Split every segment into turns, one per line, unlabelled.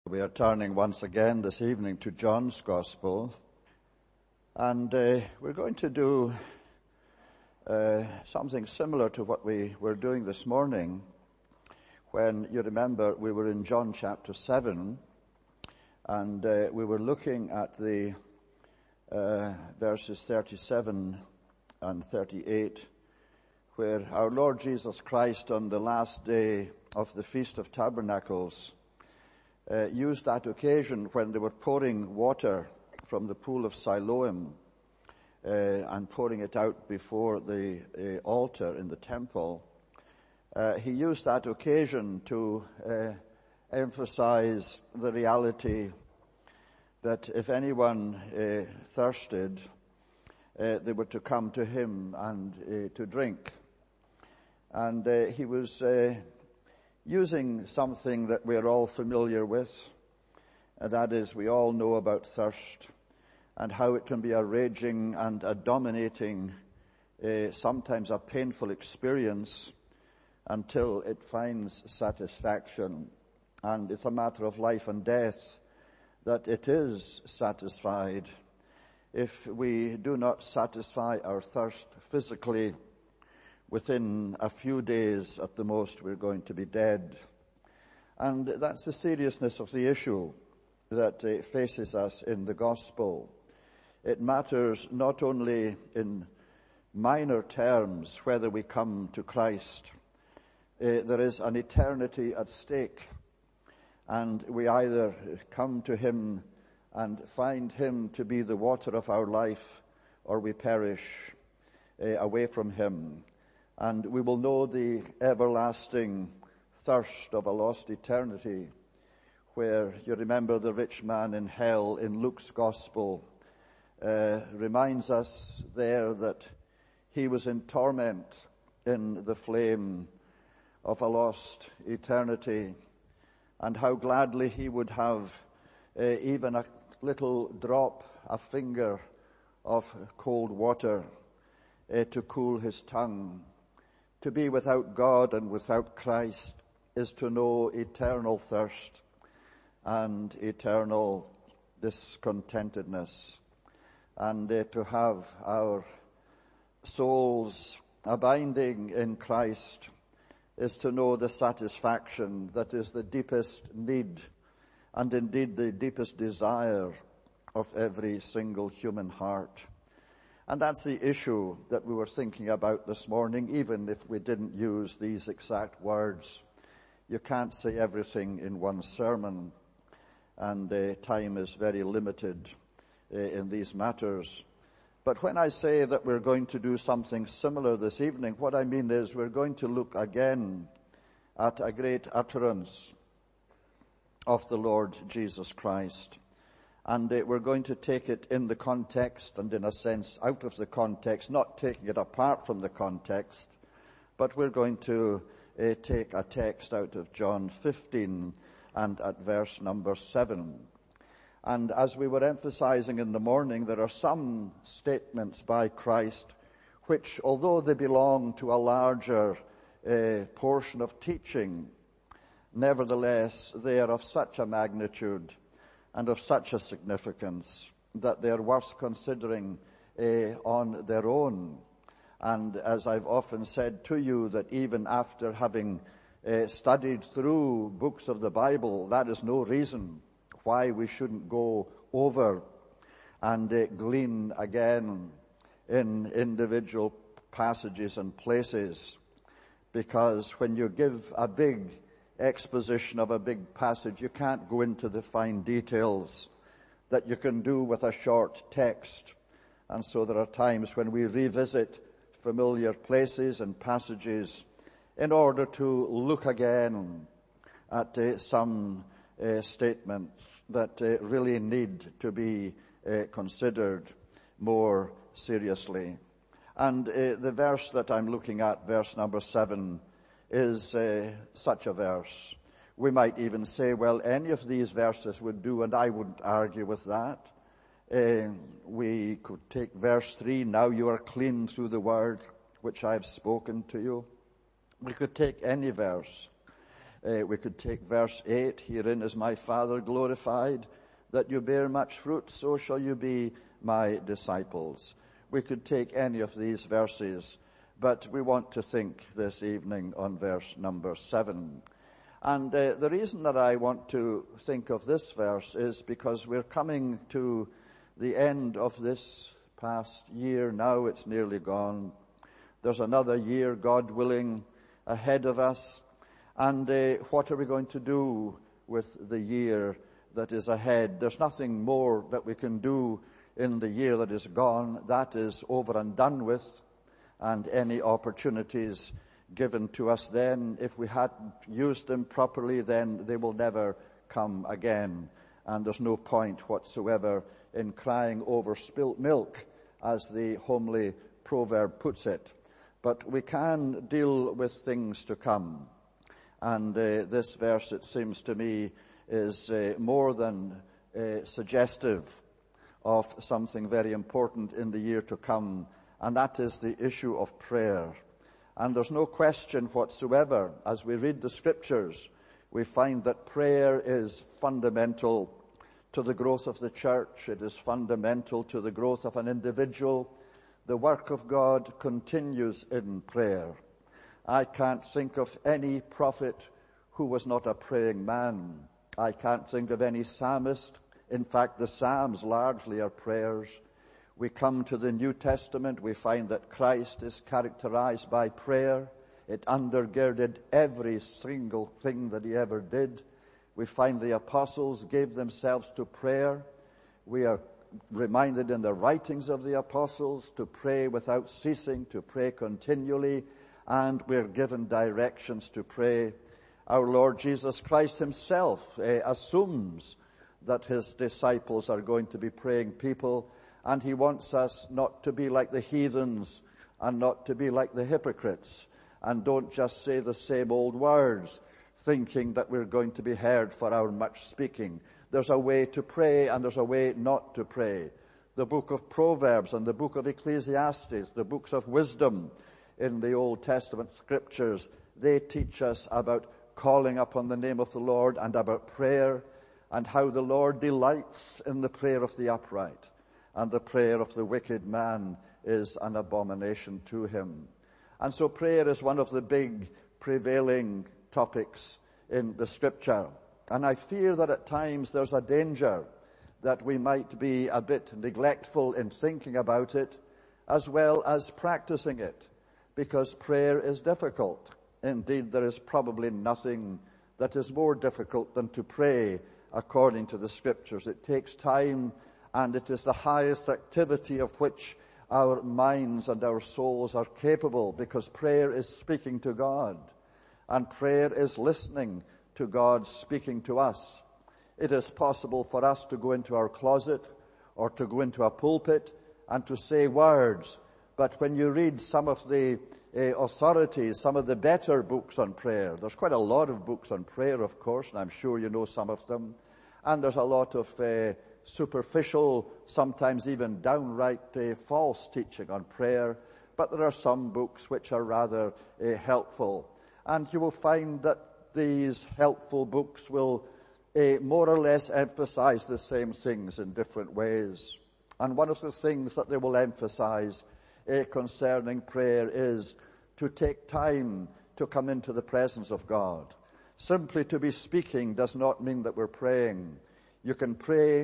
We are turning once again this evening to John's Gospel, and we're going to do something similar to what we were doing this morning when, you remember, we were in John chapter 7, and we were looking at the verses 37 and 38, where our Lord Jesus Christ on the last day of the Feast of Tabernacles used that occasion when they were pouring water from the pool of Siloam and pouring it out before the altar in the temple. He used that occasion to emphasize the reality that if anyone thirsted, they were to come to him and to drink. And he was using something that we're all familiar with, and that is, we all know about thirst and how it can be a raging and a dominating, sometimes a painful experience until it finds satisfaction. And it's a matter of life and death that it is satisfied. If we do not satisfy our thirst physically, within a few days at the most, we're going to be dead. And that's the seriousness of the issue that faces us in the gospel. It matters not only in minor terms whether we come to Christ. There is an eternity at stake, and we either come to him and find him to be the water of our life, or we perish away from him. And we will know the everlasting thirst of a lost eternity, where, you remember, the rich man in hell in Luke's Gospel reminds us there that he was in torment in the flame of a lost eternity, and how gladly he would have even a little drop, a finger of cold water to cool his tongue. To be without God and without Christ is to know eternal thirst and eternal discontentedness. And to have our souls abiding in Christ is to know the satisfaction that is the deepest need and indeed the deepest desire of every single human heart. And that's the issue that we were thinking about this morning, even if we didn't use these exact words. You can't say everything in one sermon, and time is very limited in these matters. But when I say that we're going to do something similar this evening, what I mean is we're going to look again at a great utterance of the Lord Jesus Christ. And we're going to take it in the context and, in a sense, out of the context, not taking it apart from the context, but we're going to take a text out of John 15 and at verse number 7. And as we were emphasizing in the morning, there are some statements by Christ which, although they belong to a larger portion of teaching, nevertheless, they are of such a magnitude and of such a significance that they are worth considering on their own. And as I've often said to you, that even after having studied through books of the Bible, that is no reason why we shouldn't go over and glean again in individual passages and places. Because when you give a big exposition of a big passage, you can't go into the fine details that you can do with a short text. And so there are times when we revisit familiar places and passages in order to look again at some statements that really need to be considered more seriously. And the verse that I'm looking at, verse number 7, is such a verse. We might even say, well, any of these verses would do, and I wouldn't argue with that. We could take verse 3, now you are clean through the word which I have spoken to you. We could take any verse. We could take verse 8, herein is my Father glorified, that you bear much fruit, so shall you be my disciples. We could take any of these verses, but we want to think this evening on verse number 7. And the reason that I want to think of this verse is because we're coming to the end of this past year. Now it's nearly gone. There's another year, God willing, ahead of us. And what are we going to do with the year that is ahead? There's nothing more that we can do in the year that is gone. That is over and done with. And any opportunities given to us then, if we hadn't used them properly, then they will never come again. And there's no point whatsoever in crying over spilt milk, as the homely proverb puts it. But we can deal with things to come. And this verse, it seems to me, is more than suggestive of something very important in the year to come, and that is the issue of prayer. And there's no question whatsoever, as we read the scriptures, we find that prayer is fundamental to the growth of the church. It is fundamental to the growth of an individual. The work of God continues in prayer. I can't think of any prophet who was not a praying man. I can't think of any psalmist. In fact, the Psalms largely are prayers. We come to the New Testament, we find that Christ is characterized by prayer. It undergirded every single thing that he ever did. We find the apostles gave themselves to prayer. We are reminded in the writings of the apostles to pray without ceasing, to pray continually, and we're given directions to pray. Our Lord Jesus Christ himself assumes that his disciples are going to be praying people, and he wants us not to be like the heathens and not to be like the hypocrites, and don't just say the same old words, thinking that we're going to be heard for our much speaking. There's a way to pray and there's a way not to pray. The book of Proverbs and the book of Ecclesiastes, the books of wisdom in the Old Testament scriptures, they teach us about calling upon the name of the Lord and about prayer, and how the Lord delights in the prayer of the upright, and the prayer of the wicked man is an abomination to him. And so prayer is one of the big prevailing topics in the scripture. And I fear that at times there's a danger that we might be a bit neglectful in thinking about it as well as practicing it, because prayer is difficult. Indeed, there is probably nothing that is more difficult than to pray according to the scriptures. It takes time, and it is the highest activity of which our minds and our souls are capable, because prayer is speaking to God, and prayer is listening to God speaking to us. It is possible for us to go into our closet or to go into a pulpit and to say words, but when you read some of the authorities, some of the better books on prayer, there's quite a lot of books on prayer, of course, and I'm sure you know some of them, and there's a lot of superficial, sometimes even downright false teaching on prayer, but there are some books which are rather helpful. And you will find that these helpful books will more or less emphasize the same things in different ways. And one of the things that they will emphasize concerning prayer is to take time to come into the presence of God. Simply to be speaking does not mean that we're praying. You can pray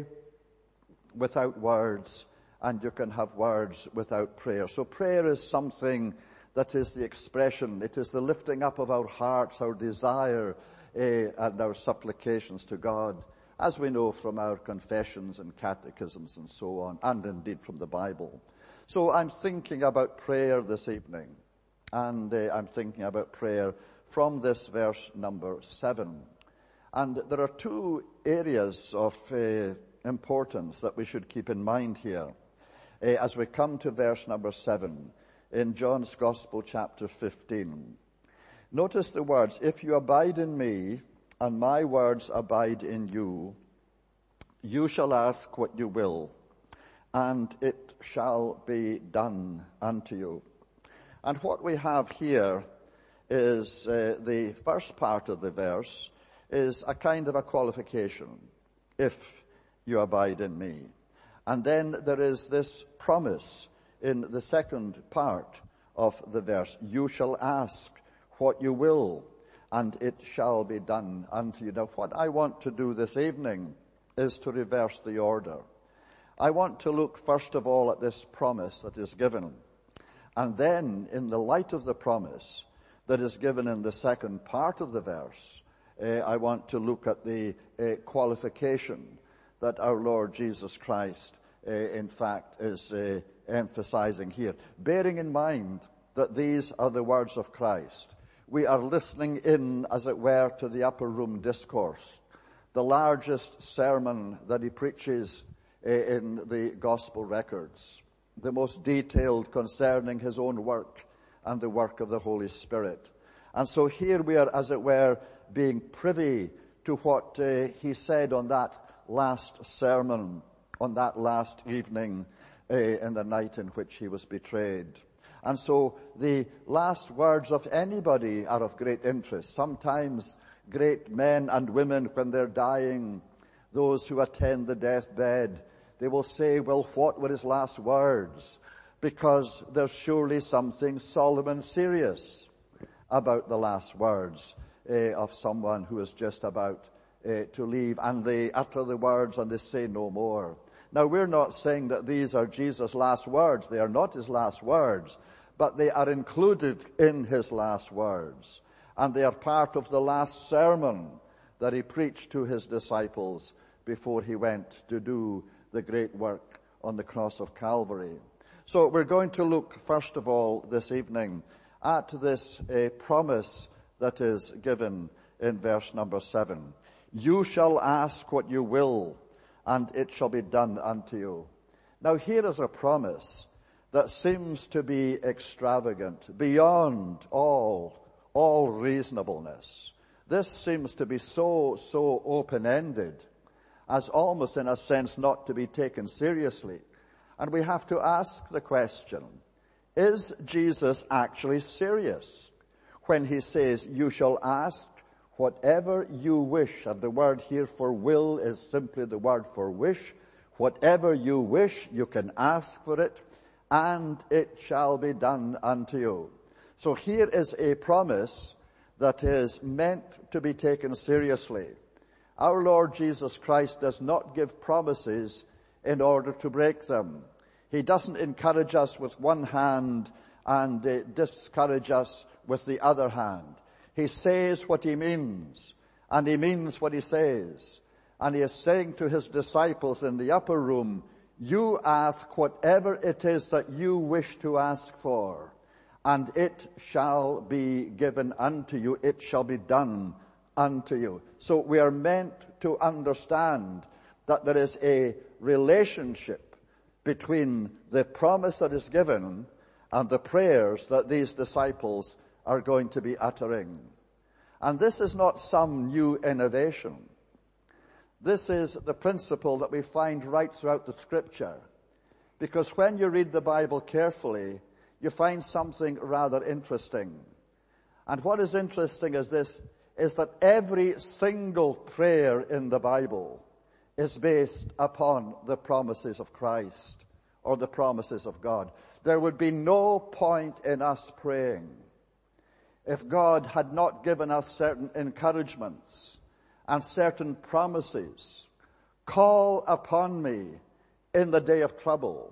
without words, and you can have words without prayer. So prayer is something that is the expression, it is the lifting up of our hearts, our desire, and our supplications to God, as we know from our confessions and catechisms and so on, and indeed from the Bible. So I'm thinking about prayer this evening, and I'm thinking about prayer from this verse number 7. And there are two areas of importance that we should keep in mind here as we come to verse number 7 in John's Gospel chapter 15. Notice the words, "If you abide in me and my words abide in you, you shall ask what you will, and it shall be done unto you." And what we have here is the first part of the verse is a kind of a qualification. If you abide in me. And then there is this promise in the second part of the verse. You shall ask what you will, and it shall be done unto you. Now, what I want to do this evening is to reverse the order. I want to look first of all at this promise that is given. And then, in the light of the promise that is given in the second part of the verse, I want to look at the qualification that our Lord Jesus Christ, in fact, is emphasizing here. Bearing in mind that these are the words of Christ, we are listening in, as it were, to the upper room discourse, the largest sermon that he preaches in the gospel records, the most detailed concerning his own work and the work of the Holy Spirit. And so here we are, as it were, being privy to what he said on that last sermon, on that last evening in the night in which he was betrayed. And so the last words of anybody are of great interest. Sometimes great men and women, when they're dying, those who attend the deathbed, they will say, well, what were his last words? Because there's surely something solemn and serious about the last words of someone who is just about to leave, and they utter the words and they say no more. Now, we're not saying that these are Jesus' last words. They are not his last words, but they are included in his last words, and they are part of the last sermon that he preached to his disciples before he went to do the great work on the cross of Calvary. So we're going to look first of all this evening at this promise that is given in verse number 7. You shall ask what you will, and it shall be done unto you. Now here is a promise that seems to be extravagant, beyond all reasonableness. This seems to be so open-ended, as almost in a sense not to be taken seriously. And we have to ask the question, is Jesus actually serious when he says, you shall ask whatever you wish? And the word here for will is simply the word for wish. Whatever you wish, you can ask for it, and it shall be done unto you. So here is a promise that is meant to be taken seriously. Our Lord Jesus Christ does not give promises in order to break them. He doesn't encourage us with one hand and discourage us with the other hand. He says what he means, and he means what he says. And he is saying to his disciples in the upper room, you ask whatever it is that you wish to ask for, and it shall be given unto you. It shall be done unto you. So we are meant to understand that there is a relationship between the promise that is given and the prayers that these disciples are going to be uttering. And this is not some new innovation. This is the principle that we find right throughout the Scripture. Because when you read the Bible carefully, you find something rather interesting. And what is interesting is this, is that every single prayer in the Bible is based upon the promises of Christ or the promises of God. There would be no point in us praying if God had not given us certain encouragements and certain promises. Call upon me in the day of trouble.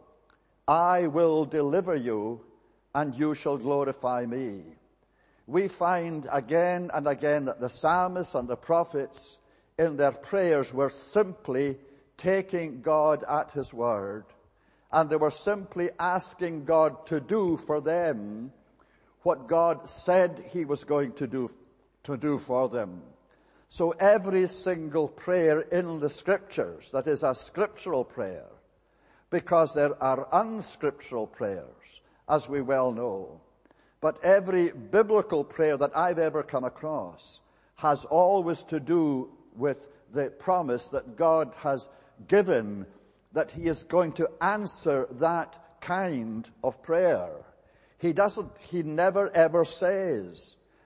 I will deliver you, and you shall glorify me. We find again and again that the psalmists and the prophets in their prayers were simply taking God at his word, and they were simply asking God to do for them what God said he was going to do for them. So every single prayer in the Scriptures, that is a scriptural prayer, because there are unscriptural prayers, as we well know. But every biblical prayer that I've ever come across has always to do with the promise that God has given that he is going to answer that kind of prayer. He never ever says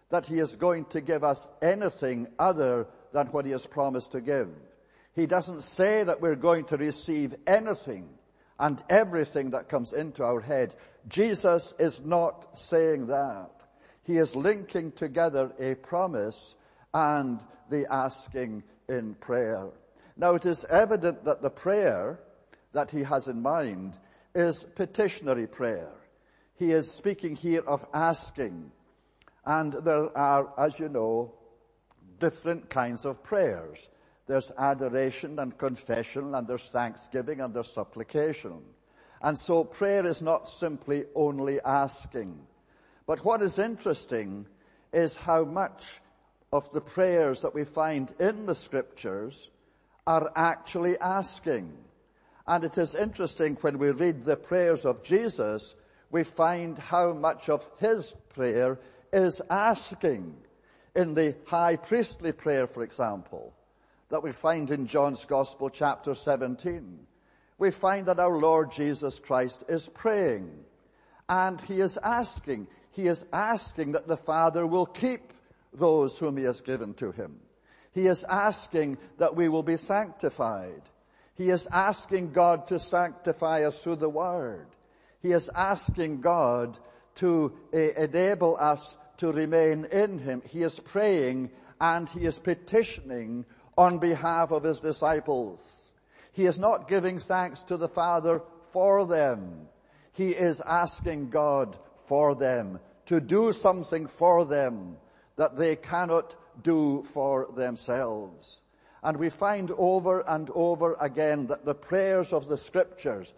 that he is going to give us anything other than what he has promised to give. He doesn't say that we're going to receive anything and everything that comes into our head. Jesus is not saying that. He is linking together a promise and the asking in prayer. Now, it is evident that the prayer that he has in mind is petitionary prayer. He is speaking here of asking. And there are, as you know, different kinds of prayers. There's adoration and confession, and there's thanksgiving, and there's supplication. And so prayer is not simply only asking. But what is interesting is how much of the prayers that we find in the Scriptures are actually asking. And it is interesting when we read the prayers of Jesus, we find how much of his prayer is asking. In the high priestly prayer, for example, that we find in John's Gospel, chapter 17, we find that our Lord Jesus Christ is praying. And he is asking. He is asking that the Father will keep those whom he has given to him. He is asking that we will be sanctified. He is asking God to sanctify us through the Word. He is asking God to enable us to remain in him. He is praying and he is petitioning on behalf of his disciples. He is not giving thanks to the Father for them. He is asking God for them, to do something for them that they cannot do for themselves. And we find over and over again that the prayers of the Scriptures,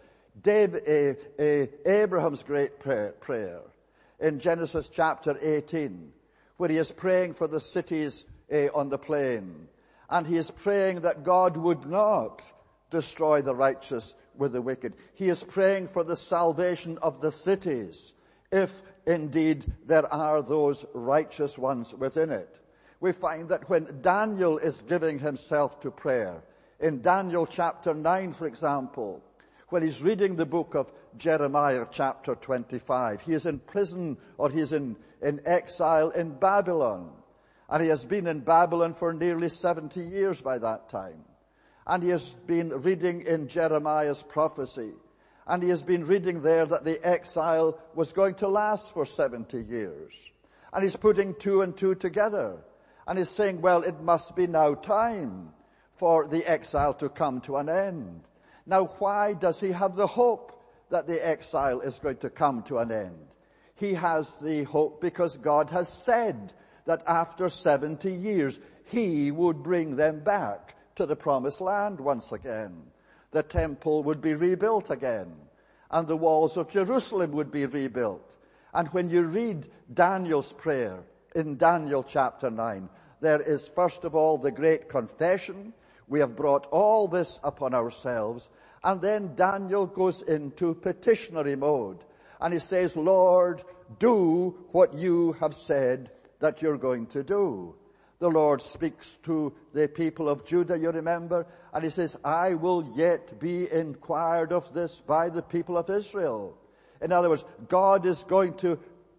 Abraham's great prayer in Genesis chapter 18, where he is praying for the cities on the plain, and he is praying that God would not destroy the righteous with the wicked. He is praying for the salvation of the cities, if indeed there are those righteous ones within it. We find that when Daniel is giving himself to prayer, in Daniel chapter 9, for example, when he's reading the book of Jeremiah chapter 25, he is in prison, or he is in exile in Babylon. And he has been in Babylon for nearly 70 years by that time. And he has been reading in Jeremiah's prophecy. And he has been reading there that the exile was going to last for 70 years. And he's putting two and two together. And he's saying, well, it must be now time for the exile to come to an end. Now, why does he have the hope that the exile is going to come to an end? He has the hope because God has said that after 70 years, he would bring them back to the promised land once again. The temple would be rebuilt again, and the walls of Jerusalem would be rebuilt. And when you read Daniel's prayer in Daniel chapter 9, there is first of all the great confession. We have brought all this upon ourselves. And then Daniel goes into petitionary mode. And he says, Lord, do what you have said that you're going to do. The Lord speaks to the people of Judah, you remember, and he says, I will yet be inquired of this by the people of Israel. In other words, God is going to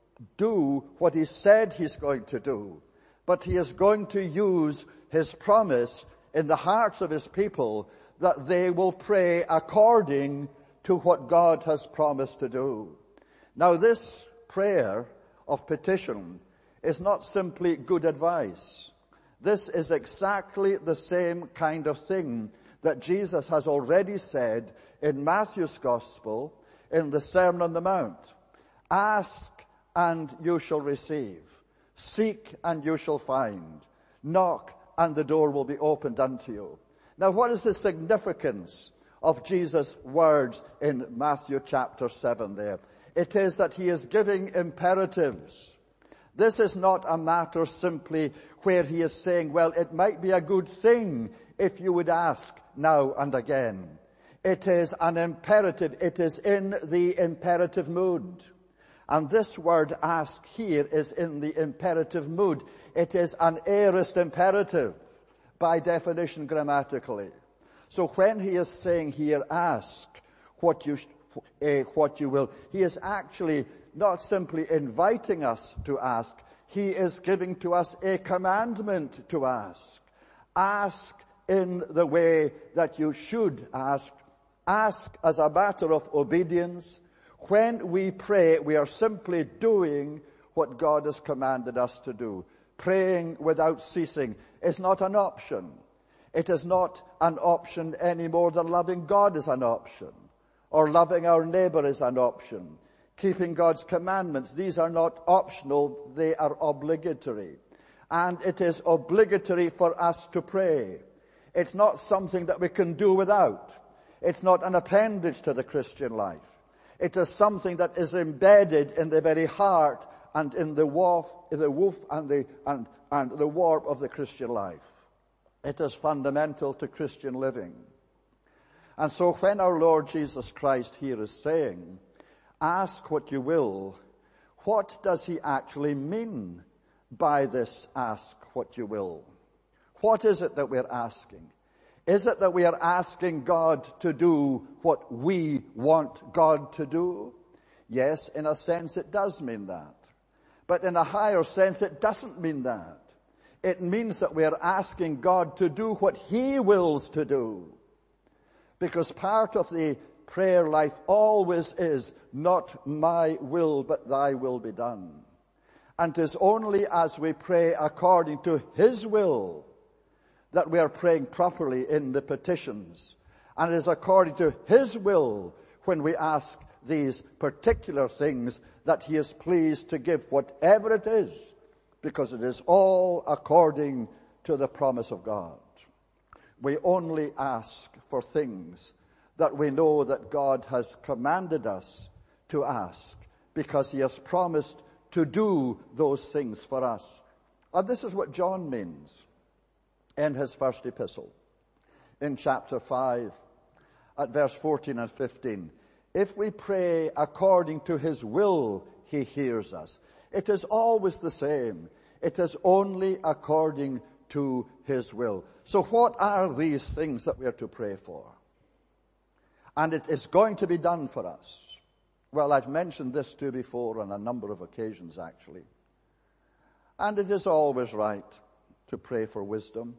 do what he said he's going to do, but he is going to use his promise in the hearts of his people that they will pray according to what God has promised to do. Now, this prayer of petition is not simply good advice. This is exactly the same kind of thing that Jesus has already said in Matthew's Gospel in the Sermon on the Mount. Ask and you shall receive. Seek and you shall find. Knock and the door will be opened unto you. Now, what is the significance of Jesus' words in Matthew chapter 7 there? It is that he is giving imperatives. This is not a matter simply where he is saying, well, it might be a good thing if you would ask now and again. It is an imperative. It is in the imperative mood. And this word ask here is in the imperative mood. It is an aorist imperative by definition grammatically. So when he is saying here, ask what you will, he is actually not simply inviting us to ask, He is giving to us a commandment to ask. Ask in the way that you should ask. Ask as a matter of obedience. When we pray, we are simply doing what God has commanded us to do. Praying without ceasing is not an option. It is not an option any more than loving God is an option, or loving our neighbor is an option. Keeping God's commandments, these are not optional, they are obligatory. And it is obligatory for us to pray. It's not something that we can do without. It's not an appendage to the Christian life. It is something that is embedded in the very heart and in the woof and the warp of the Christian life. It is fundamental to Christian living. And so when our Lord Jesus Christ here is saying, ask what you will, what does he actually mean by this ask what you will? What is it that we're asking? Is it that we are asking God to do what we want God to do? Yes, in a sense it does mean that. But in a higher sense it doesn't mean that. It means that we are asking God to do what he wills to do. Because part of the prayer life always is, not my will, but thy will be done. And it is only as we pray according to his will that we are praying properly in the petitions. And it is according to his will when we ask these particular things that he is pleased to give whatever it is, because it is all according to the promise of God. We only ask for things that we know that God has commanded us to ask, because he has promised to do those things for us. And this is what John means in his first epistle, in chapter 5, at verse 14 and 15. If we pray according to his will, he hears us. It is always the same. It is only according to his will. So what are these things that we are to pray for? And it is going to be done for us. Well, I've mentioned this too before on a number of occasions, actually. And it is always right to pray for wisdom.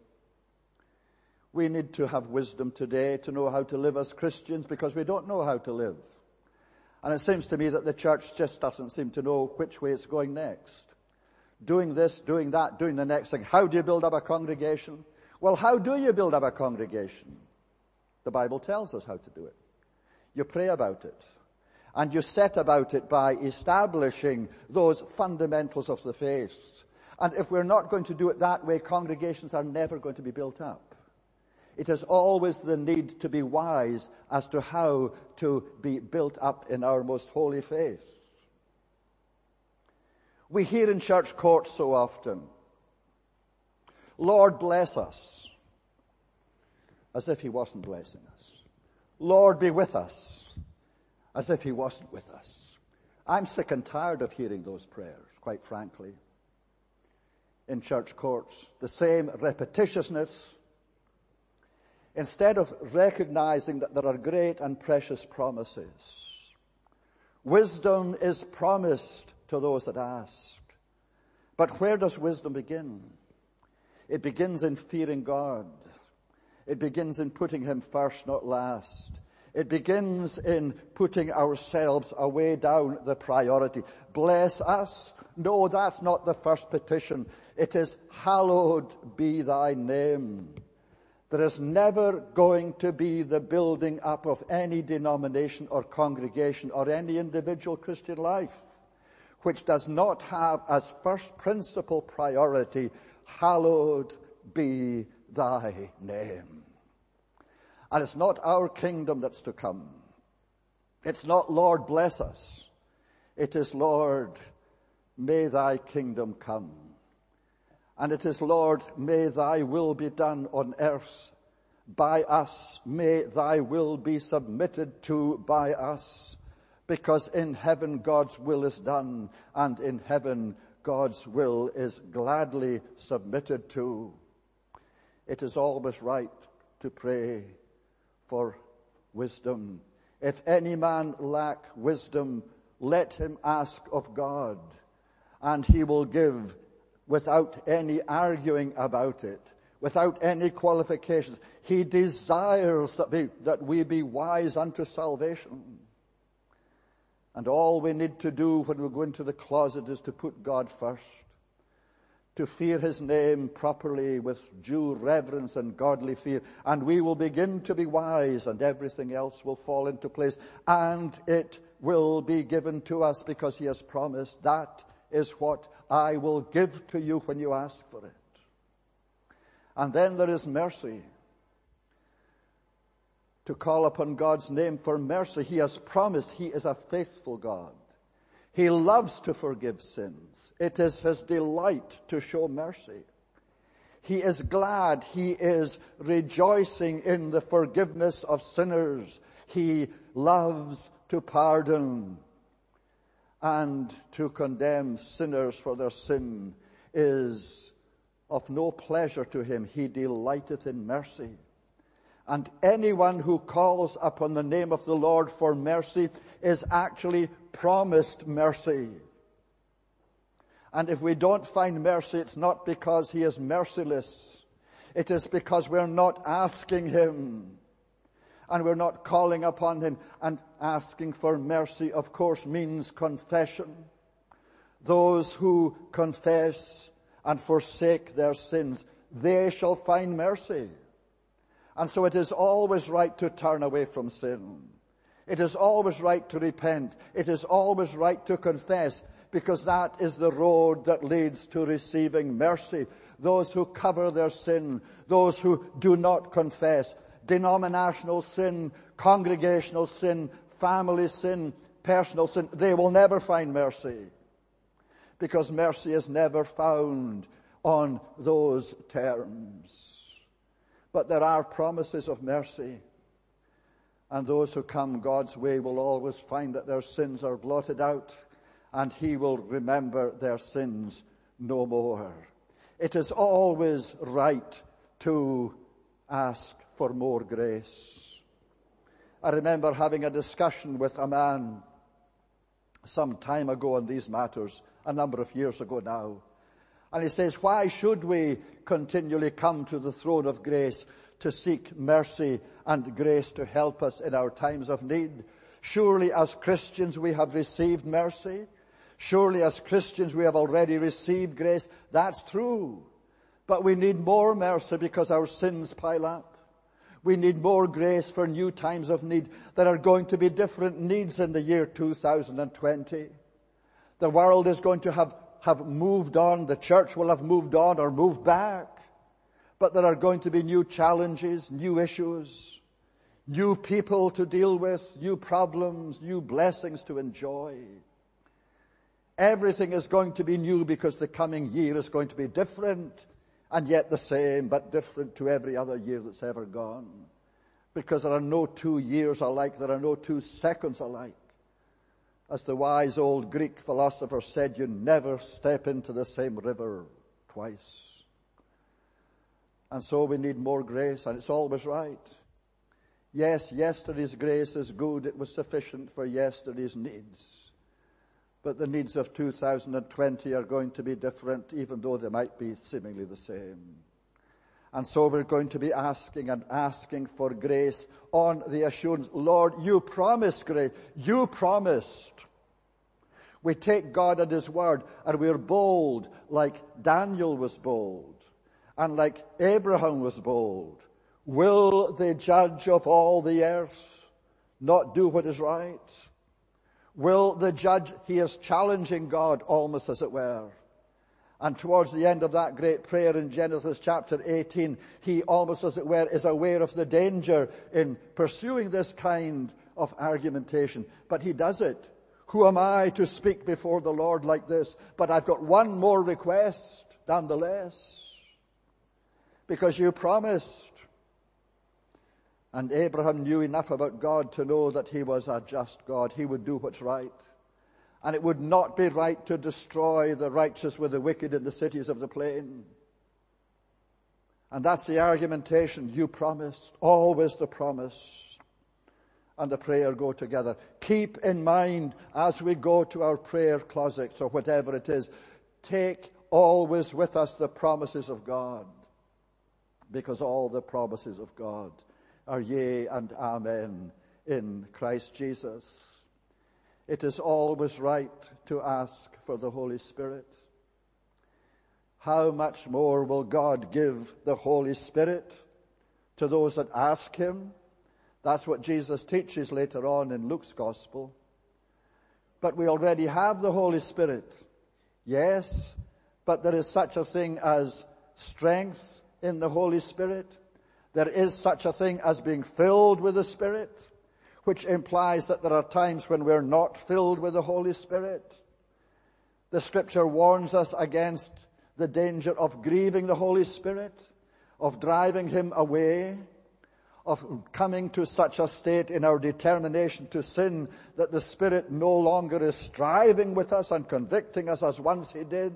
We need to have wisdom today to know how to live as Christians, because we don't know how to live. And it seems to me that the church just doesn't seem to know which way it's going next. Doing this, doing that, doing the next thing. How do you build up a congregation? Well, how do you build up a congregation? The Bible tells us how to do it. You pray about it. And you set about it by establishing those fundamentals of the faith. And if we're not going to do it that way, congregations are never going to be built up. It is always the need to be wise as to how to be built up in our most holy faith. We hear in church courts so often, Lord bless us, as if he wasn't blessing us. Lord be with us, as if he wasn't with us. I'm sick and tired of hearing those prayers, quite frankly. In church courts, the same repetitiousness, instead of recognizing that there are great and precious promises. Wisdom is promised to those that ask. But where does wisdom begin? It begins in fearing God. It begins in putting him first, not last. It begins in putting ourselves away down the priority. Bless us? No, that's not the first petition. It is, hallowed be thy name. There is never going to be the building up of any denomination or congregation or any individual Christian life which does not have as first principle priority, hallowed be thy name. And it's not our kingdom that's to come. It's not, Lord, bless us. It is, Lord, may thy kingdom come. And it is, Lord, may thy will be done on earth by us. May thy will be submitted to by us. Because in heaven God's will is done, and in heaven God's will is gladly submitted to. It is always right to pray for wisdom. If any man lack wisdom, let him ask of God, and he will give without any arguing about it, without any qualifications. He desires that we be wise unto salvation. And all we need to do when we go into the closet is to put God first, to fear his name properly with due reverence and godly fear. And we will begin to be wise, and everything else will fall into place. And it will be given to us, because he has promised, that is what I will give to you when you ask for it. And then there is mercy. To call upon God's name for mercy. He has promised. He is a faithful God. He loves to forgive sins. It is his delight to show mercy. He is glad. He is rejoicing in the forgiveness of sinners. He loves to pardon, and to condemn sinners for their sin is of no pleasure to him. He delighteth in mercy. And anyone who calls upon the name of the Lord for mercy is actually promised mercy. And if we don't find mercy, it's not because he is merciless. It is because we're not asking him. And we're not calling upon him. And asking for mercy, of course, means confession. Those who confess and forsake their sins, they shall find mercy. And so it is always right to turn away from sin. It is always right to repent. It is always right to confess, because that is the road that leads to receiving mercy. Those who cover their sin, those who do not confess, denominational sin, congregational sin, family sin, personal sin, they will never find mercy, because mercy is never found on those terms. But there are promises of mercy, and those who come God's way will always find that their sins are blotted out, and he will remember their sins no more. It is always right to ask for more grace. I remember having a discussion with a man some time ago on these matters, a number of years ago now. And he says, why should we continually come to the throne of grace to seek mercy and grace to help us in our times of need? Surely as Christians we have received mercy. Surely as Christians we have already received grace. That's true. But we need more mercy because our sins pile up. We need more grace for new times of need. There are going to be different needs in the year 2020. The world is going to have moved on. The church will have moved on or moved back. But there are going to be new challenges, new issues, new people to deal with, new problems, new blessings to enjoy. Everything is going to be new because the coming year is going to be different, and yet the same, but different to every other year that's ever gone. Because there are no 2 years alike, there are no 2 seconds alike. As the wise old Greek philosopher said, you never step into the same river twice. And so we need more grace, and it's always right. Yes, yesterday's grace is good. It was sufficient for yesterday's needs. But the needs of 2020 are going to be different, even though they might be seemingly the same. And so we're going to be asking and asking for grace on the assurance, Lord, you promised grace. You promised. We take God at his word, and we're bold like Daniel was bold, and like Abraham was bold. Will the judge of all the earth not do what is right? Will the judge, he is challenging God almost as it were. And towards the end of that great prayer in Genesis chapter 18, he almost as it were is aware of the danger in pursuing this kind of argumentation. But he does it. Who am I to speak before the Lord like this? But I've got one more request nonetheless. Because you promised. And Abraham knew enough about God to know that he was a just God. He would do what's right. And it would not be right to destroy the righteous with the wicked in the cities of the plain. And that's the argumentation. You promised. Always the promise and the prayer go together. Keep in mind as we go to our prayer closets or whatever it is, take always with us the promises of God, because all the promises of God are yea and amen in Christ Jesus. It is always right to ask for the Holy Spirit. How much more will God give the Holy Spirit to those that ask him? That's what Jesus teaches later on in Luke's Gospel. But we already have the Holy Spirit. Yes, but there is such a thing as strength in the Holy Spirit. There is such a thing as being filled with the Spirit, which implies that there are times when we're not filled with the Holy Spirit. The Scripture warns us against the danger of grieving the Holy Spirit, of driving him away, of coming to such a state in our determination to sin that the Spirit no longer is striving with us and convicting us as once he did.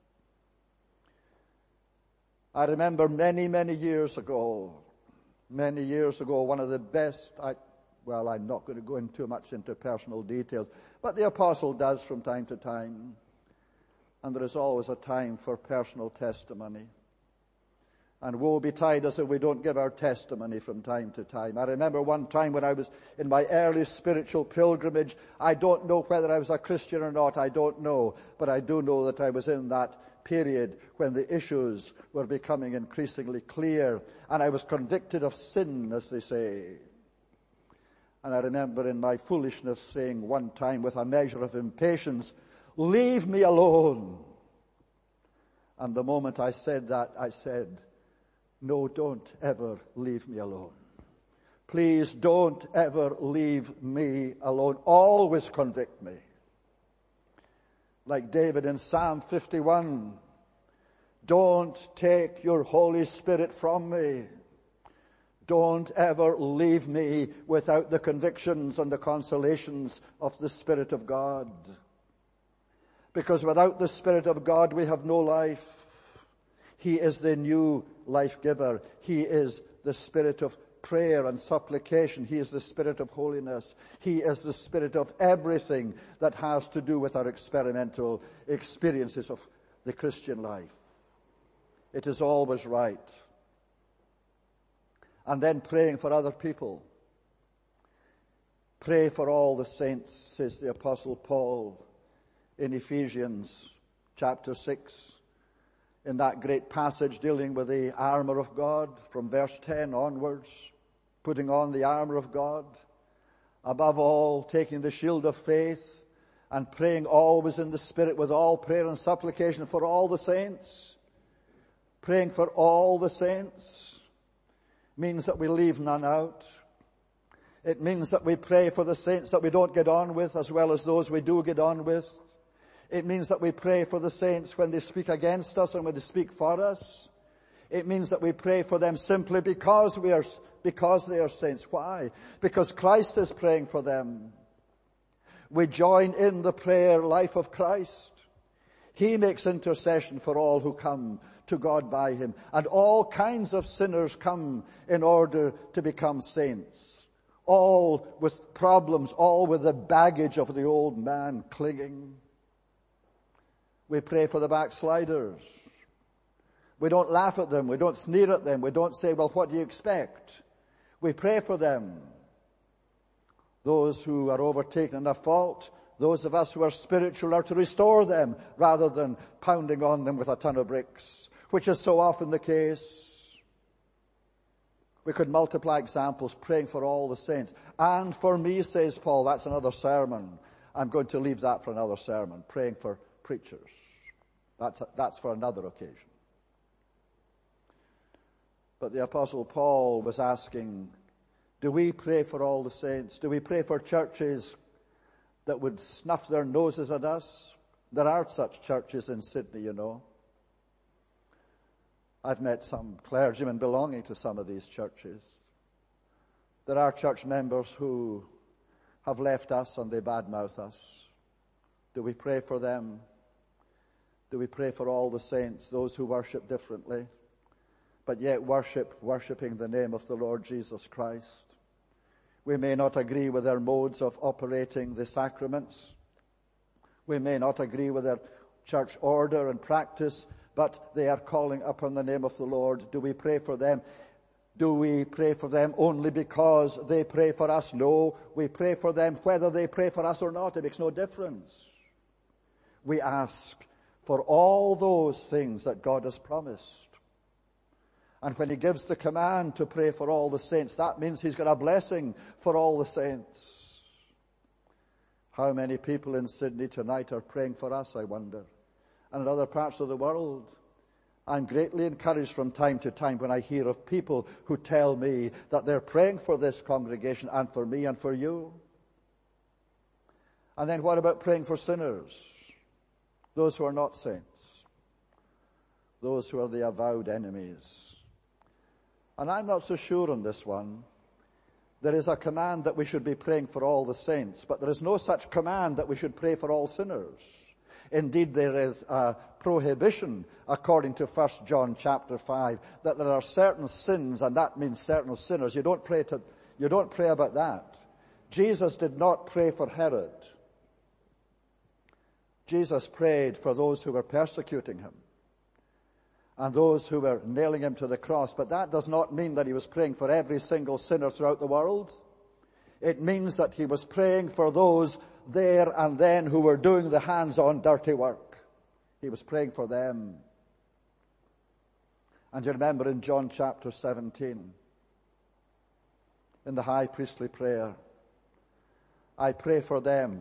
I remember many, many years ago, one of the best, I'm not going to go in too much into personal details, but the apostle does from time to time. And there is always a time for personal testimony. And woe betide us if we don't give our testimony from time to time. I remember one time when I was in my early spiritual pilgrimage. I don't know whether I was a Christian or not, I don't know. But I do know that I was in that period when the issues were becoming increasingly clear. And I was convicted of sin, as they say. And I remember in my foolishness saying one time with a measure of impatience, "Leave me alone." And the moment I said that, I said, "No, don't ever leave me alone. Please don't ever leave me alone. Always convict me." Like David in Psalm 51, "Don't take your Holy Spirit from me. Don't ever leave me without the convictions and the consolations of the Spirit of God." Because without the Spirit of God, we have no life. He is the new life giver. He is the Spirit of prayer and supplication. He is the Spirit of holiness. He is the Spirit of everything that has to do with our experimental experiences of the Christian life. It is always right. And then praying for other people. Pray for all the saints, says the Apostle Paul in Ephesians chapter 6. In that great passage dealing with the armor of God from verse 10 onwards, putting on the armor of God, above all taking the shield of faith and praying always in the Spirit with all prayer and supplication for all the saints. Praying for all the saints means that we leave none out. It means that we pray for the saints that we don't get on with as well as those we do get on with. It means that we pray for the saints when they speak against us and when they speak for us. It means that we pray for them simply because they are saints. Why? Because Christ is praying for them. We join in the prayer life of Christ. He makes intercession for all who come to God by him. And all kinds of sinners come in order to become saints. All with problems, all with the baggage of the old man clinging. We pray for the backsliders. We don't laugh at them. We don't sneer at them. We don't say, "Well, what do you expect?" We pray for them. Those who are overtaken in a fault, those of us who are spiritual are to restore them rather than pounding on them with a ton of bricks, which is so often the case. We could multiply examples, praying for all the saints. And for me, says Paul, that's another sermon. I'm going to leave that for another sermon, praying for preachers. That's for another occasion. But the Apostle Paul was asking, do we pray for all the saints? Do we pray for churches that would snuff their noses at us? There are such churches in Sydney, you know. I've met some clergymen belonging to some of these churches. There are church members who have left us and they badmouth us. Do we pray for them? Do we pray for all the saints, those who worship differently, but yet worshiping the name of the Lord Jesus Christ? We may not agree with their modes of operating the sacraments. We may not agree with their church order and practice, but they are calling upon the name of the Lord. Do we pray for them? Do we pray for them only because they pray for us? No, we pray for them whether they pray for us or not. It makes no difference. We ask for all those things that God has promised. And when he gives the command to pray for all the saints, that means he's got a blessing for all the saints. How many people in Sydney tonight are praying for us, I wonder, and in other parts of the world? I'm greatly encouraged from time to time when I hear of people who tell me that they're praying for this congregation and for me and for you. And then what about praying for sinners? Those who are not saints. Those who are the avowed enemies. And I'm not so sure on this one. There is a command that we should be praying for all the saints, but there is no such command that we should pray for all sinners. Indeed, there is a prohibition, according to 1 John chapter 5, that there are certain sins, and that means certain sinners. You don't pray about that. Jesus did not pray for Herod. Jesus prayed for those who were persecuting him and those who were nailing him to the cross. But that does not mean that he was praying for every single sinner throughout the world. It means that he was praying for those there and then who were doing the hands-on dirty work. He was praying for them. And you remember in John chapter 17, in the high priestly prayer, I pray for them.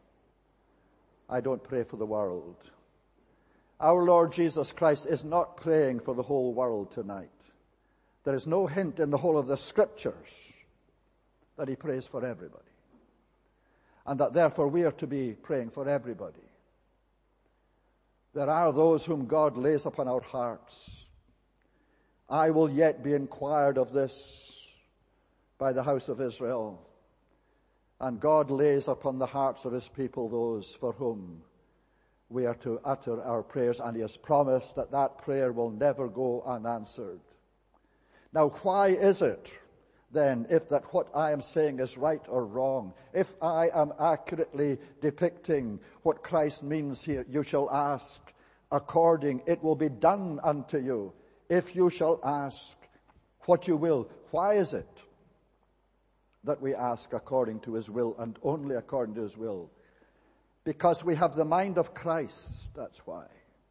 I don't pray for the world. Our Lord Jesus Christ is not praying for the whole world tonight. There is no hint in the whole of the Scriptures that he prays for everybody. And that therefore we are to be praying for everybody. There are those whom God lays upon our hearts. I will yet be inquired of this by the house of Israel. And God lays upon the hearts of his people those for whom we are to utter our prayers, and he has promised that that prayer will never go unanswered. Now, why is it then, if that what I am saying is right or wrong, if I am accurately depicting what Christ means here, you shall ask according, it will be done unto you, if you shall ask what you will. Why is it that we ask according to his will and only according to his will? Because we have the mind of Christ, that's why.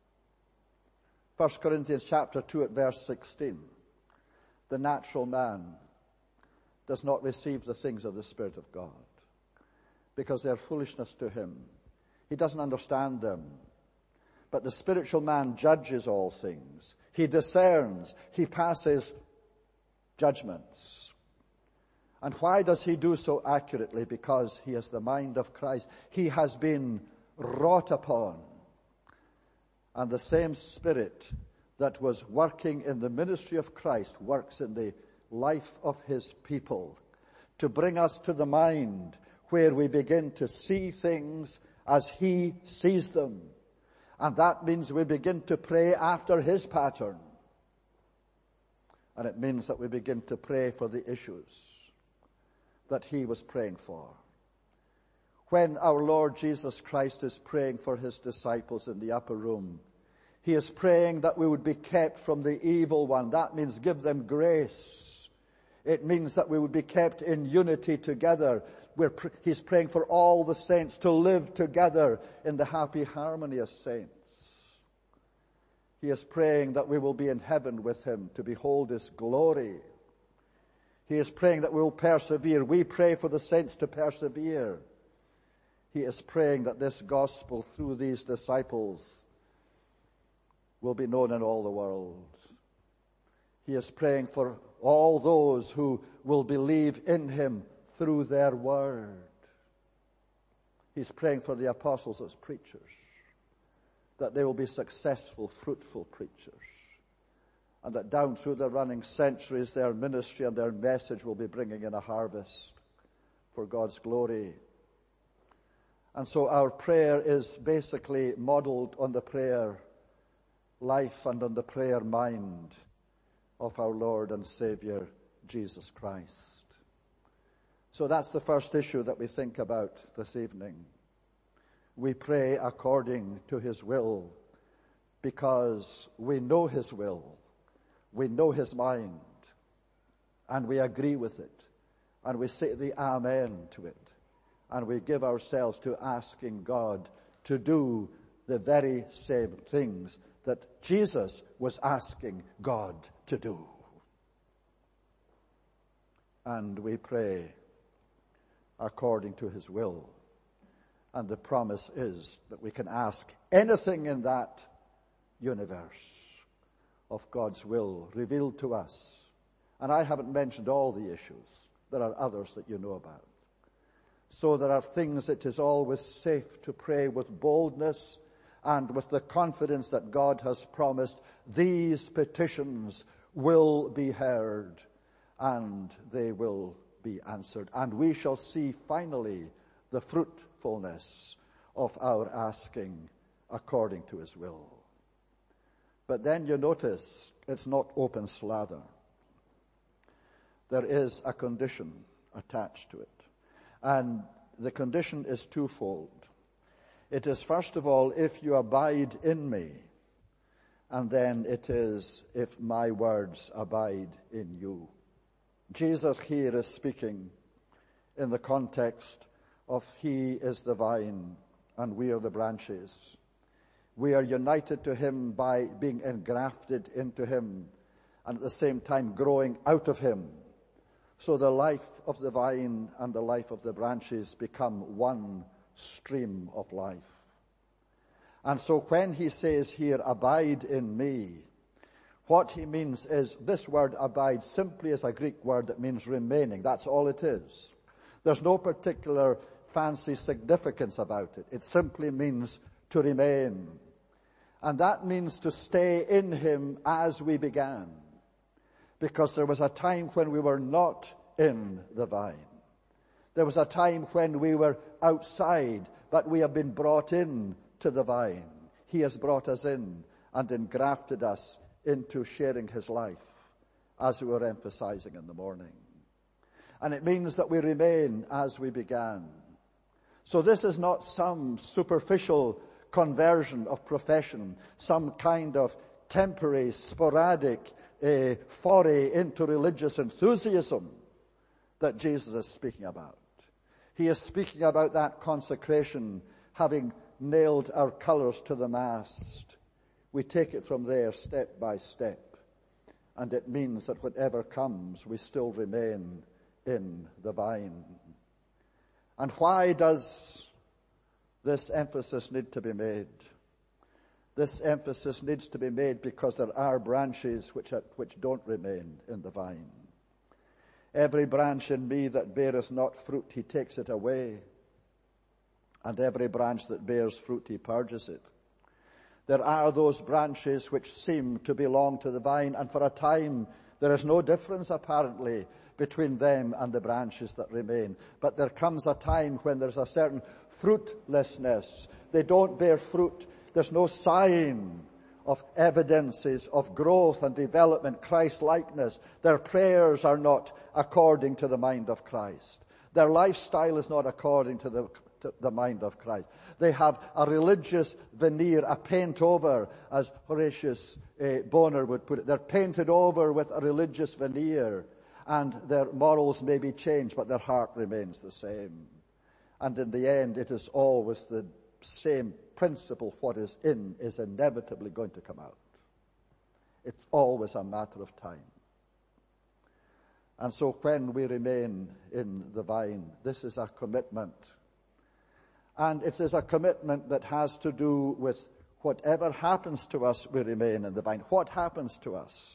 1 Corinthians chapter 2 at verse 16. The natural man does not receive the things of the Spirit of God because they are foolishness to him. He doesn't understand them. But the spiritual man judges all things. He discerns. He passes judgments. And why does he do so accurately? Because he has the mind of Christ. He has been wrought upon. And the same Spirit that was working in the ministry of Christ works in the life of his people to bring us to the mind where we begin to see things as he sees them. And that means we begin to pray after his pattern. And it means that we begin to pray for the issues that he was praying for. When our Lord Jesus Christ is praying for his disciples in the upper room, he is praying that we would be kept from the evil one. That means give them grace. It means that we would be kept in unity together. He's praying for all the saints to live together in the happy harmony as saints. He is praying that we will be in heaven with him to behold his glory. He is praying that we will persevere. We pray for the saints to persevere. He is praying that this gospel through these disciples will be known in all the world. He is praying for all those who will believe in him through their word. He's praying for the apostles as preachers, that they will be successful, fruitful preachers, and that down through the running centuries their ministry and their message will be bringing in a harvest for God's glory. And so our prayer is basically modeled on the prayer life and on the prayer mind of our Lord and Savior, Jesus Christ. So that's the first issue that we think about this evening. we pray according to his will, because we know his will, we know his mind, and we agree with it, and we say the amen to it, and we give ourselves to asking God to do the very same things that Jesus was asking God to do. And we pray according to his will. And the promise is that we can ask anything in that universe of God's will revealed to us. And I haven't mentioned all the issues. There are others that you know about. So there are things it is always safe to pray with boldness and with the confidence that God has promised these petitions will be heard and they will be answered. And we shall see finally the fruitfulness of our asking according to his will. But then you notice it's not open slather. There is a condition attached to it. And the condition is twofold. It is, first of all, if you abide in me, and then it is, if my words abide in you. Jesus here is speaking in the context of he is the vine and we are the branches. We are united to him by being engrafted into him and at the same time growing out of him. So the life of the vine and the life of the branches become one stream of life. And so when he says here, abide in me, what he means is this word abide simply is a Greek word that means remaining. That's all it is. There's no particular fancy significance about it. It simply means to remain. And that means to stay in him as we began. Because there was a time when we were not in the vine. There was a time when we were outside, but we have been brought in to the vine. He has brought us in and engrafted us into sharing his life, as we were emphasizing in the morning. And it means that we remain as we began. So this is not some superficial conversion of profession, some kind of temporary, sporadic foray into religious enthusiasm that Jesus is speaking about. He is speaking about that consecration, having nailed our colors to the mast. We take it from there step by step. And it means that whatever comes, we still remain in the vine. And why does this emphasis need to be made? This emphasis needs to be made because there are branches which don't remain in the vine. Every branch in me that beareth not fruit, he takes it away. And every branch that bears fruit, he purges it. There are those branches which seem to belong to the vine, and for a time there is no difference apparently between them and the branches that remain. But there comes a time when there's a certain fruitlessness. They don't bear fruit. There's no sign of evidences of growth and development, Christ-likeness. Their prayers are not according to the mind of Christ. Their lifestyle is not according to the mind of Christ. They have a religious veneer, a paint over, as Horatius Bonar would put it. They're painted over with a religious veneer, and their morals may be changed, but their heart remains the same. And in the end, it is always the same principle. What is in is inevitably going to come out. It's always a matter of time. And so when we remain in the vine, this is a commitment. And it is a commitment that has to do with whatever happens to us, we remain in the vine. What happens to us?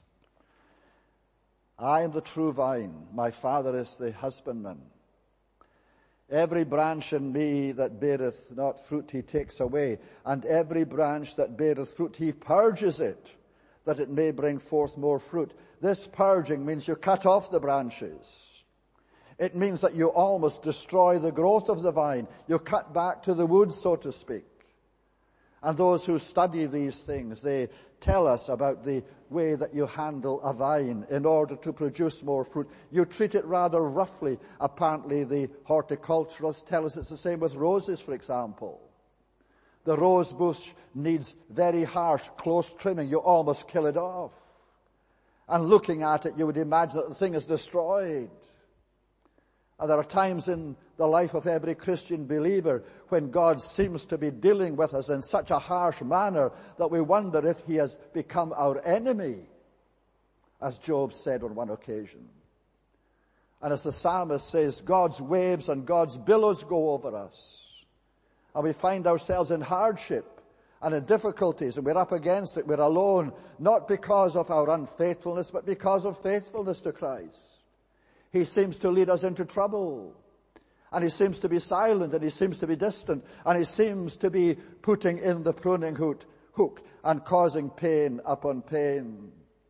I am the true vine. My Father is the husbandman. Every branch in me that beareth not fruit, he takes away. And every branch that beareth fruit, he purges it, that it may bring forth more fruit. This purging means you cut off the branches. It means that you almost destroy the growth of the vine. You cut back to the wood, so to speak. And those who study these things, they tell us about the way that you handle a vine in order to produce more fruit. You treat it rather roughly. Apparently the horticulturists tell us it's the same with roses, for example. The rose bush needs very harsh, close trimming. You almost kill it off. And looking at it, you would imagine that the thing is destroyed. And there are times in the life of every Christian believer when God seems to be dealing with us in such a harsh manner that we wonder if he has become our enemy, as Job said on one occasion. And as the psalmist says, God's waves and God's billows go over us. And we find ourselves in hardship and in difficulties, and we're up against it. We're alone, not because of our unfaithfulness, but because of faithfulness to Christ. He seems to lead us into trouble. And he seems to be silent, and he seems to be distant, and he seems to be putting in the pruning hook and causing pain upon pain.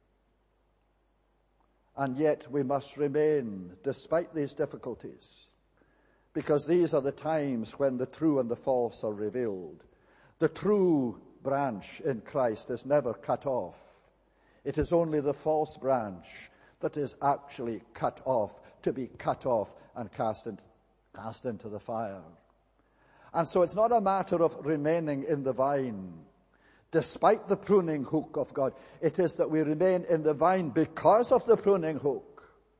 And yet we must remain despite these difficulties, because these are the times when the true and the false are revealed. The true branch in Christ is never cut off. It is only the false branch that is actually cut off, to be cut off and cast into the fire. And so it's not a matter of remaining in the vine, despite the pruning hook of God. It is that we remain in the vine because of the pruning hook.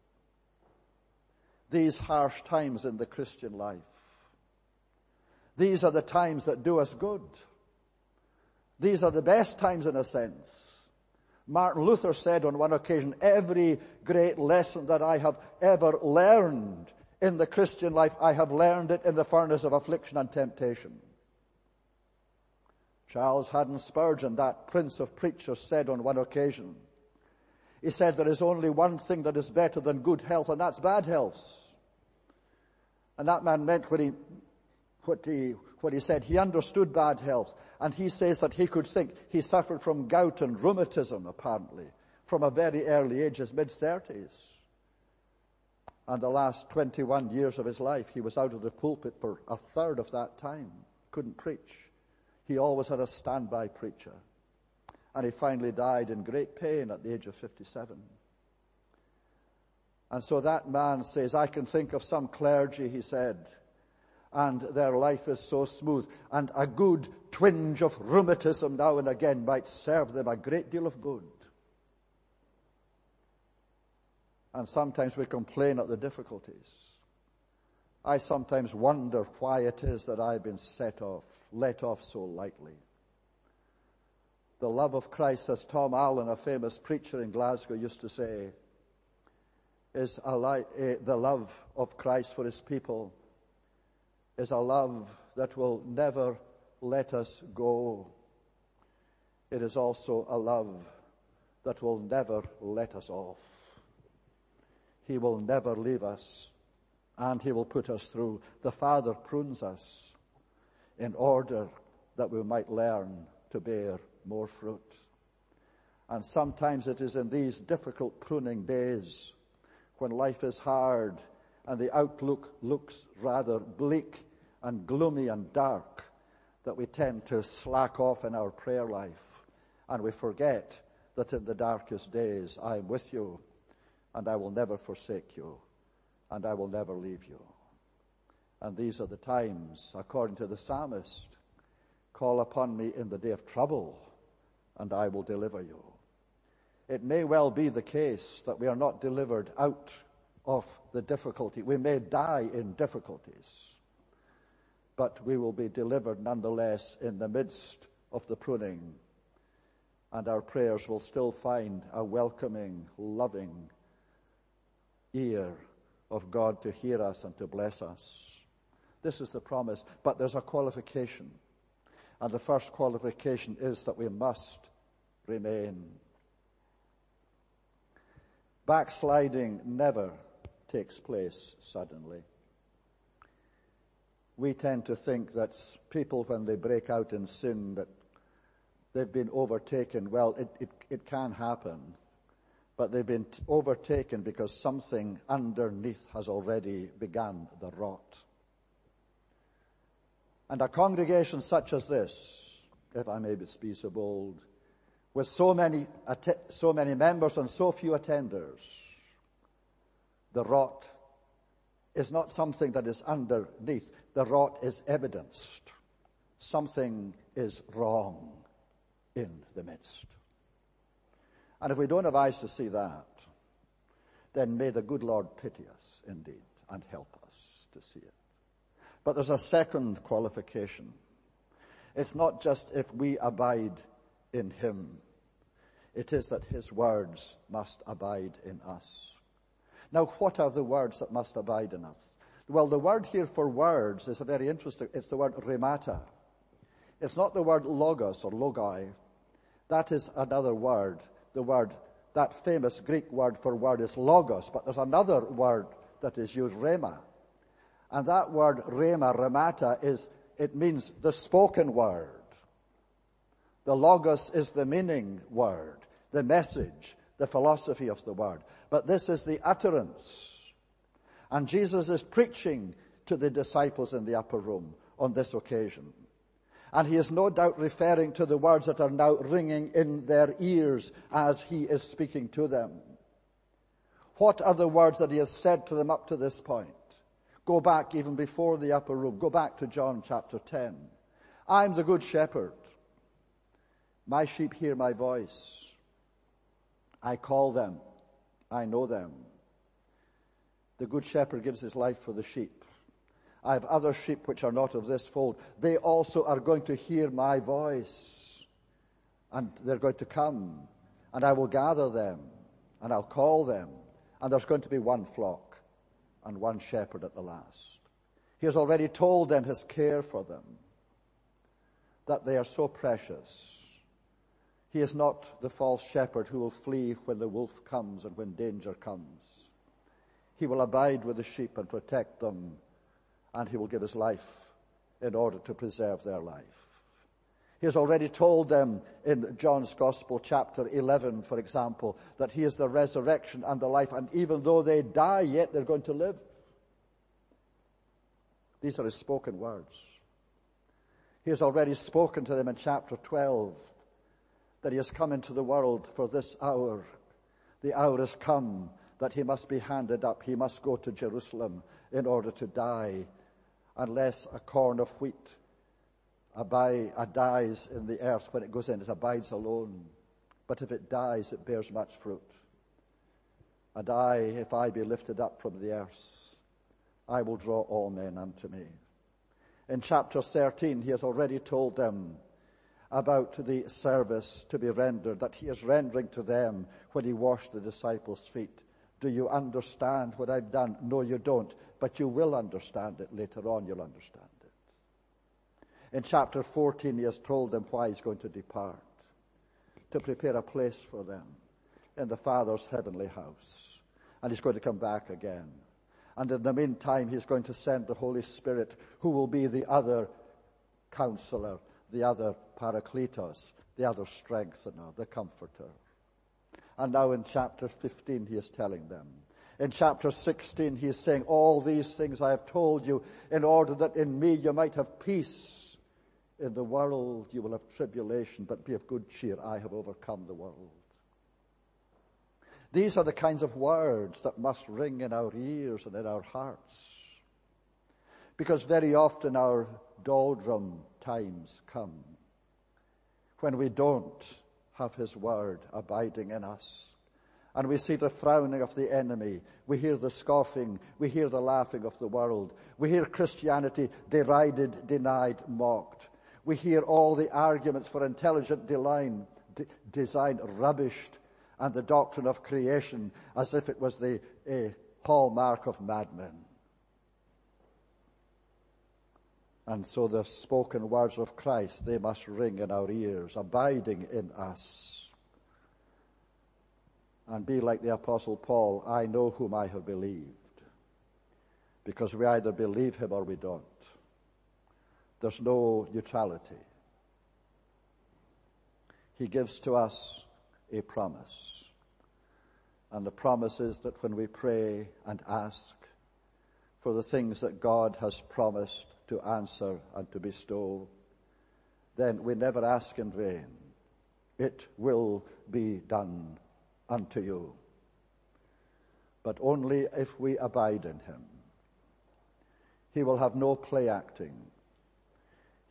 These harsh times in the Christian life, these are the times that do us good. These are the best times in a sense. Martin Luther said on one occasion, every great lesson that I have ever learned in the Christian life, I have learned it in the furnace of affliction and temptation. Charles Haddon Spurgeon, that prince of preachers, said on one occasion, he said, there is only one thing that is better than good health, and that's bad health. And that man meant what he said. He understood bad health. And he says that he could think he suffered from gout and rheumatism, apparently, from a very early age, his mid-30s. And the last 21 years of his life, he was out of the pulpit for a third of that time. Couldn't preach. He always had a standby preacher. And he finally died in great pain at the age of 57. And so that man says, I can think of some clergy, he said, and their life is so smooth, and a good twinge of rheumatism now and again might serve them a great deal of good. And sometimes we complain at the difficulties. I sometimes wonder why it is that I've been let off so lightly. The love of Christ, as Tom Allen, a famous preacher in Glasgow, used to say, is the love of Christ for his people is a love that will never let us go. It is also a love that will never let us off. He will never leave us, and he will put us through. The Father prunes us in order that we might learn to bear more fruit. And sometimes it is in these difficult pruning days, when life is hard and the outlook looks rather bleak and gloomy and dark, that we tend to slack off in our prayer life, and we forget that in the darkest days I am with you, and I will never forsake you, and I will never leave you. And these are the times, according to the psalmist, call upon me in the day of trouble, and I will deliver you. It may well be the case that we are not delivered out of the difficulty. We may die in difficulties, but we will be delivered nonetheless in the midst of the pruning, and our prayers will still find a welcoming, loving ear of God to hear us and to bless us. This is the promise, but there's a qualification, and the first qualification is that we must remain. Backsliding never takes place suddenly. We tend to think that people, when they break out in sin, that they've been overtaken. Well, it can happen, but they've been overtaken because something underneath has already begun the rot. And a congregation such as this, if I may be so bold, with so many members and so few attenders, the rot is not something that is underneath. The rot is evidenced. something is wrong in the midst. And if we don't have eyes to see that, then may the good Lord pity us indeed and help us to see it. But there's a second qualification. It's not just if we abide in him. It is that his words must abide in us. Now, what are the words that must abide in us? Well, the word here for words is a very interesting, it's the word rhemata. It's not the word logos or logai. That is another word. The word, that famous Greek word for word is logos, but there's another word that is used, rhema. And that word rhemata, it means the spoken word. The logos is the meaning word, the message, the philosophy of the word. But this is the utterance. And Jesus is preaching to the disciples in the upper room on this occasion. And he is no doubt referring to the words that are now ringing in their ears as he is speaking to them. What are the words that he has said to them up to this point? Go back even before the upper room. Go back to John chapter 10. I'm the good shepherd. My sheep hear my voice. I call them. I know them. The good shepherd gives his life for the sheep. I have other sheep which are not of this fold. They also are going to hear my voice. And they're going to come. And I will gather them. And I'll call them. And there's going to be one flock and one shepherd at the last. He has already told them his care for them. That they are so precious. He is not the false shepherd who will flee when the wolf comes and when danger comes. He will abide with the sheep and protect them, and he will give his life in order to preserve their life. He has already told them in John's Gospel, chapter 11, for example, that he is the resurrection and the life, and even though they die, yet they're going to live. These are his spoken words. He has already spoken to them in chapter 12 that he has come into the world for this hour. The hour has come that he must be handed up. He must go to Jerusalem in order to die, unless a corn of wheat dies in the earth. When it goes in, it abides alone. But if it dies, it bears much fruit. And if I be lifted up from the earth, I will draw all men unto me. In chapter 13, he has already told them about the service to be rendered, that he is rendering to them when he washed the disciples' feet. Do you understand what I've done? No, you don't. But you will understand it later on. You'll understand it. In chapter 14, he has told them why he's going to depart. To prepare a place for them in the Father's heavenly house. And he's going to come back again. And in the meantime, he's going to send the Holy Spirit, who will be the other counselor, the other Parakletos, the other strengthener, the comforter. And now in chapter 15, he is telling them. In chapter 16, he is saying, all these things I have told you in order that in me you might have peace. In the world you will have tribulation, but be of good cheer. I have overcome the world. These are the kinds of words that must ring in our ears and in our hearts. Because very often our doldrum times come when we don't have his word abiding in us. And we see the frowning of the enemy. We hear the scoffing. We hear the laughing of the world. We hear Christianity derided, denied, mocked. We hear all the arguments for intelligent design rubbished, and the doctrine of creation as if it was the hallmark of madmen. And so the spoken words of Christ, they must ring in our ears, abiding in us. And be like the Apostle Paul, I know whom I have believed. Because we either believe him or we don't. There's no neutrality. He gives to us a promise. And the promise is that when we pray and ask for the things that God has promised to answer and to bestow, then we never ask in vain. It will be done unto you. But only if we abide in him. He will have no play acting.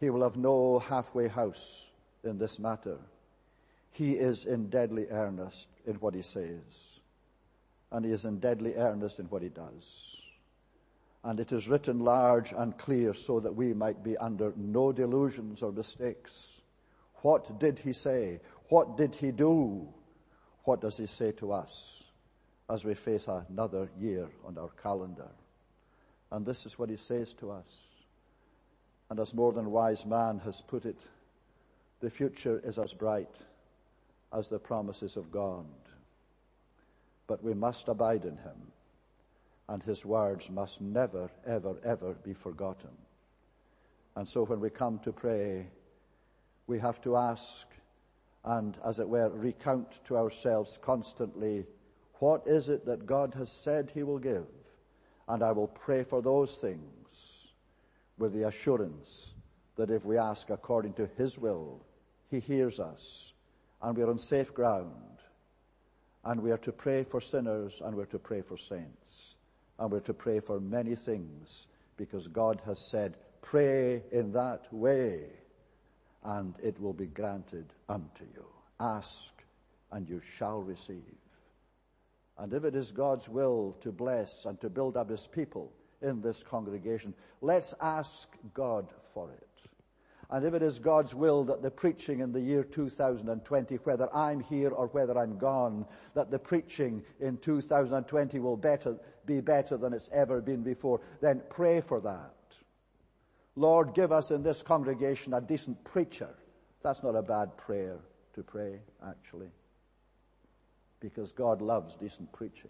He will have no halfway house in this matter. He is in deadly earnest in what he says, and he is in deadly earnest in what he does. And it is written large and clear so that we might be under no delusions or mistakes. What did he say? What did he do? What does he say to us as we face another year on our calendar? And this is what he says to us. And as more than wise man has put it, the future is as bright as the promises of God. But we must abide in him, and his words must never, ever, ever be forgotten. And so when we come to pray, we have to ask and, as it were, recount to ourselves constantly, what is it that God has said he will give? And I will pray for those things with the assurance that if we ask according to his will, he hears us, and we are on safe ground. And we are to pray for sinners, and we're to pray for saints. And we're to pray for many things, because God has said, pray in that way, and it will be granted unto you. Ask, and you shall receive. And if it is God's will to bless and to build up his people in this congregation, let's ask God for it. And if it is God's will that the preaching in the year 2020, whether I'm here or whether I'm gone, that the preaching in 2020 will be better than it's ever been before, then pray for that. Lord, give us in this congregation a decent preacher. That's not a bad prayer to pray, actually, because God loves decent preaching.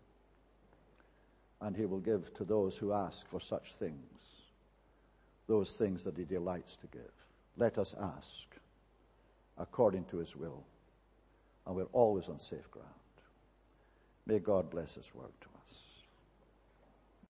And he will give to those who ask for such things, those things that he delights to give. Let us ask according to his will, and we're always on safe ground. May God bless his word to us.